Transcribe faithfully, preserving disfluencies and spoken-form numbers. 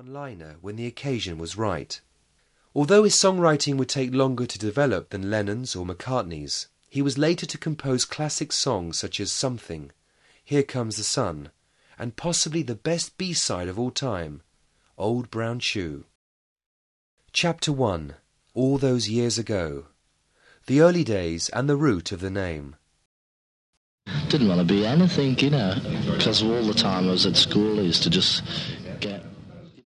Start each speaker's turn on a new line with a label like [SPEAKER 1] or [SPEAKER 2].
[SPEAKER 1] one-liner when the occasion was right. Although his songwriting would take longer to develop than Lennon's or McCartney's, he was later to compose classic songs such as Something, Here Comes the Sun, and possibly the best B-side of all time, Old Brown Shoe. Chapter one. All Those Years Ago. The Early Days and the Root of the Name.
[SPEAKER 2] Didn't want to be anything, you know, because all the time I was at school I used to just